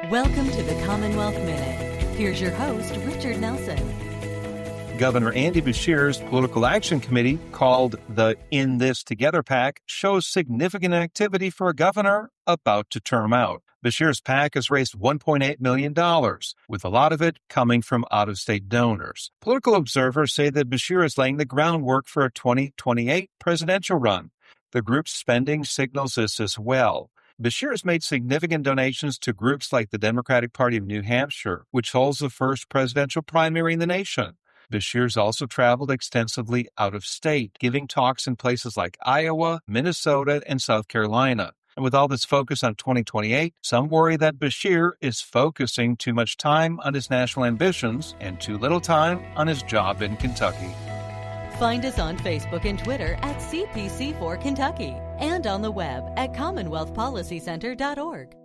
Welcome to the Commonwealth Minute. Here's your host, Richard Nelson. Governor Andy Beshear's Political Action Committee, called the In This Together PAC, shows significant activity for a governor about to term out. Beshear's PAC has raised $1.8 million, with a lot of it coming from out-of-state donors. Political observers say that Beshear is laying the groundwork for a 2028 presidential run. The group's spending signals this as well. Beshear has made significant donations to groups like the Democratic Party of New Hampshire, which holds the first presidential primary in the nation. Beshear's also traveled extensively out of state, giving talks in places like Iowa, Minnesota, and South Carolina. And with all this focus on 2028, some worry that Beshear is focusing too much time on his national ambitions and too little time on his job in Kentucky. Find us on Facebook and Twitter at CPC4 Kentucky and on the web at CommonwealthPolicyCenter.org.